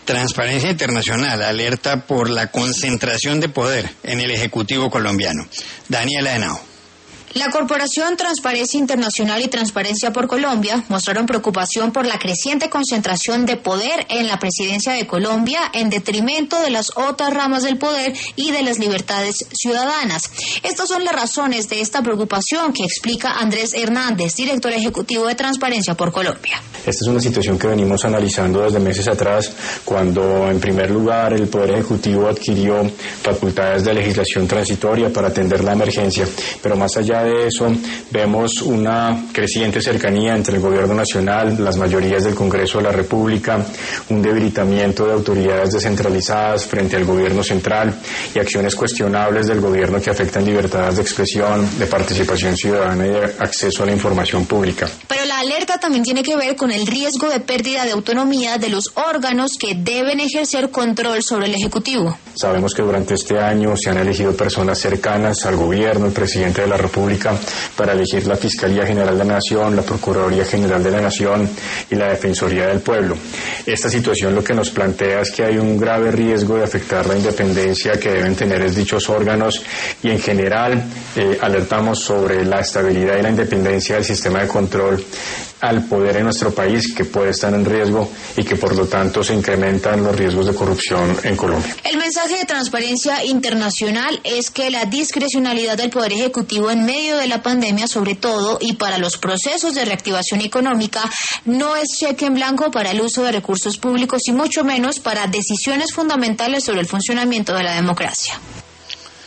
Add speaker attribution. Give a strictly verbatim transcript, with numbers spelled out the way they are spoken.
Speaker 1: Transparencia Internacional alerta por la concentración de poder en el Ejecutivo colombiano. Daniela Henao.
Speaker 2: La Corporación Transparencia Internacional y Transparencia por Colombia mostraron preocupación por la creciente concentración de poder en la presidencia de Colombia en detrimento de las otras ramas del poder y de las libertades ciudadanas. Estas son las razones de esta preocupación que explica Andrés Hernández, director ejecutivo de Transparencia por Colombia.
Speaker 3: Esta es una situación que venimos analizando desde meses atrás, cuando en primer lugar el Poder Ejecutivo adquirió facultades de legislación transitoria para atender la emergencia, pero más allá de eso vemos una creciente cercanía entre el gobierno nacional, las mayorías del Congreso de la República, un debilitamiento de autoridades descentralizadas frente al gobierno central y acciones cuestionables del gobierno que afectan libertades de expresión, de participación ciudadana y de acceso a la información pública.
Speaker 2: Pero la alerta también tiene que ver con el riesgo de pérdida de autonomía de los órganos que deben ejercer control sobre el Ejecutivo.
Speaker 3: Sabemos que durante este año se han elegido personas cercanas al gobierno, el presidente de la República, para elegir la Fiscalía General de la Nación, la Procuraduría General de la Nación y la Defensoría del Pueblo. Esta situación lo que nos plantea es que hay un grave riesgo de afectar la independencia que deben tener dichos órganos y en general eh, alertamos sobre la estabilidad y la independencia del sistema de control al poder en nuestro país, que puede estar en riesgo y que por lo tanto se incrementan los riesgos de corrupción en Colombia.
Speaker 2: El mensaje de Transparencia Internacional es que la discrecionalidad del Poder Ejecutivo en medio de la pandemia, sobre todo, y para los procesos de reactivación económica, no es cheque en blanco para el uso de recursos públicos y mucho menos para decisiones fundamentales sobre el funcionamiento de la democracia.